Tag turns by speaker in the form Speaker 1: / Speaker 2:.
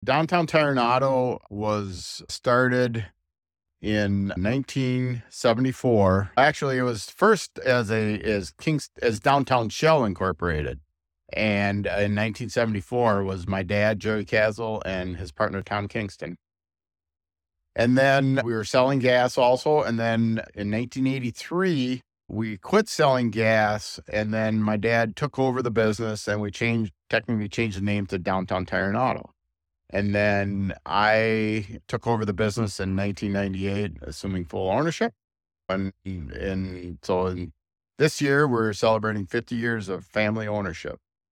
Speaker 1: Downtown Tire and Auto was started in 1974. Actually, it was first as Downtown Shell Incorporated. And in 1974 was my dad, Joey Castle, and his partner, Tom Kingston. And then we were selling gas also. And then in 1983, we quit selling gas. And then my dad took over the business and we technically changed the name to Downtown Tire and Auto. And then I took over the business in 1998, assuming full ownership. And so this year, we're celebrating 50 years of family ownership.